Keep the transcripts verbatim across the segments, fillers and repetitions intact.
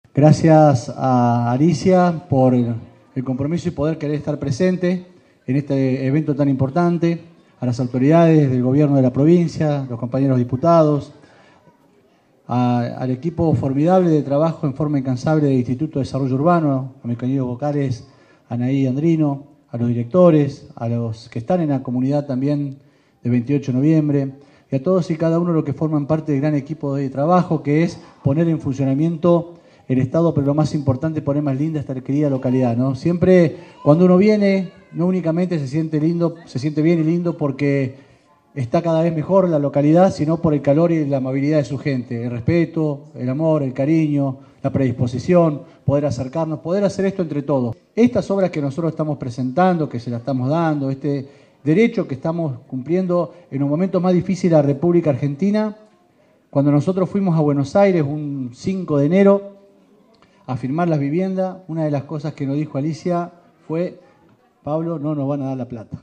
Gracias a Alicia por el compromiso y poder querer estar presente en este evento tan importante, a las autoridades del gobierno de la provincia, los compañeros diputados, a, al equipo formidable de trabajo en forma incansable del Instituto de Desarrollo Urbano, a mis queridos vocales, Anaí y Andrino, a los directores, a los que están en la comunidad también de veintiocho de noviembre, y a todos y cada uno de los que forman parte del gran equipo de trabajo, que es poner en funcionamiento el Estado, pero lo más importante, poner más linda esta querida localidad, ¿no? Siempre cuando uno viene, no únicamente se siente lindo, se siente bien y lindo porque está cada vez mejor la localidad, sino por el calor y la amabilidad de su gente, el respeto, el amor, el cariño, la predisposición, poder acercarnos, poder hacer esto entre todos. Estas obras que nosotros estamos presentando, que se las estamos dando, este derecho que estamos cumpliendo en un momento más difícil de la República Argentina, cuando nosotros fuimos a Buenos Aires un cinco de enero a firmar las viviendas, una de las cosas que nos dijo Alicia fue: Pablo, no nos van a dar la plata.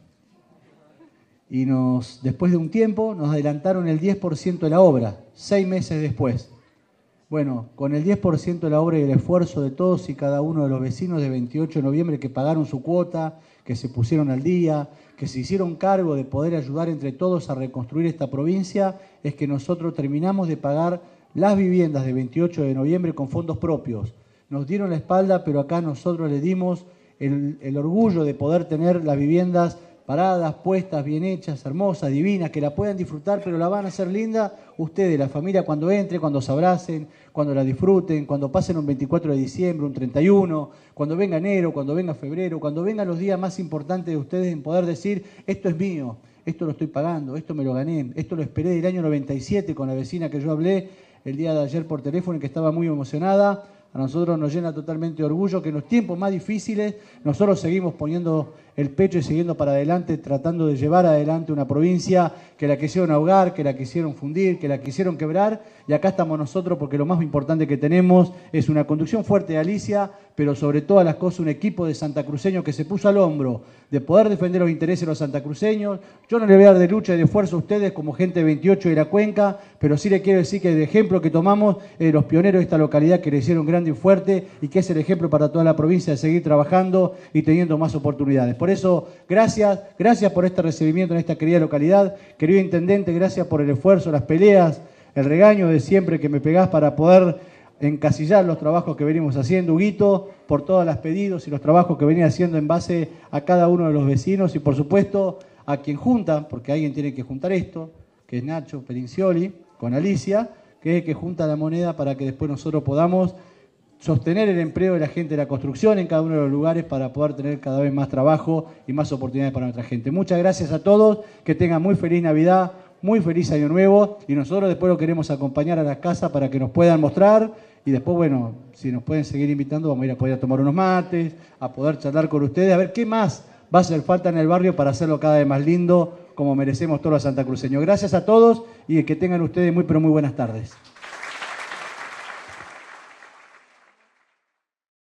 Y nos, después de un tiempo nos adelantaron el diez por ciento de la obra, seis meses después. Bueno, con el diez por ciento de la obra y el esfuerzo de todos y cada uno de los vecinos de veintiocho de noviembre que pagaron su cuota, que se pusieron al día, que se hicieron cargo de poder ayudar entre todos a reconstruir esta provincia, es que nosotros terminamos de pagar las viviendas de veintiocho de noviembre con fondos propios. Nos dieron la espalda, pero acá nosotros le dimos el, el orgullo de poder tener las viviendas paradas, puestas, bien hechas, hermosas, divinas, que la puedan disfrutar, pero la van a hacer linda ustedes, la familia, cuando entre, cuando se abracen, cuando la disfruten, cuando pasen un veinticuatro de diciembre, un treinta y uno, cuando venga enero, cuando venga febrero, cuando vengan los días más importantes de ustedes en poder decir: esto es mío, esto lo estoy pagando, esto me lo gané, esto lo esperé del año noventa y siete con la vecina que yo hablé el día de ayer por teléfono y que estaba muy emocionada. A nosotros nos llena totalmente de orgullo que en los tiempos más difíciles nosotros seguimos poniendo el pecho y siguiendo para adelante, tratando de llevar adelante una provincia que la quisieron ahogar, que la quisieron fundir, que la quisieron quebrar, y acá estamos nosotros porque lo más importante que tenemos es una conducción fuerte de Alicia, pero sobre todas las cosas un equipo de santacruceños que se puso al hombro de poder defender los intereses de los santacruceños. Yo no le voy a dar de lucha y de esfuerzo a ustedes como gente de veintiocho de la cuenca, pero sí le quiero decir que el ejemplo que tomamos es de los pioneros de esta localidad que le hicieron grande y fuerte y que es el ejemplo para toda la provincia de seguir trabajando y teniendo más oportunidades. Por eso, gracias, gracias por este recibimiento en esta querida localidad. Querido intendente, gracias por el esfuerzo, las peleas, el regaño de siempre que me pegás para poder encasillar los trabajos que venimos haciendo. Huguito, por todos los pedidos y los trabajos que venía haciendo en base a cada uno de los vecinos y por supuesto a quien junta, porque alguien tiene que juntar esto, que es Nacho Perincioli, con Alicia, que es el que junta la moneda para que después nosotros podamos sostener el empleo de la gente de la construcción en cada uno de los lugares para poder tener cada vez más trabajo y más oportunidades para nuestra gente. Muchas gracias a todos, que tengan muy feliz Navidad, muy feliz Año Nuevo, y nosotros después lo queremos acompañar a la casa para que nos puedan mostrar y después, bueno, si nos pueden seguir invitando, vamos a ir a poder tomar unos mates, a poder charlar con ustedes, a ver qué más va a hacer falta en el barrio para hacerlo cada vez más lindo, como merecemos todos los santacruceños. Gracias a todos y que tengan ustedes muy pero muy buenas tardes.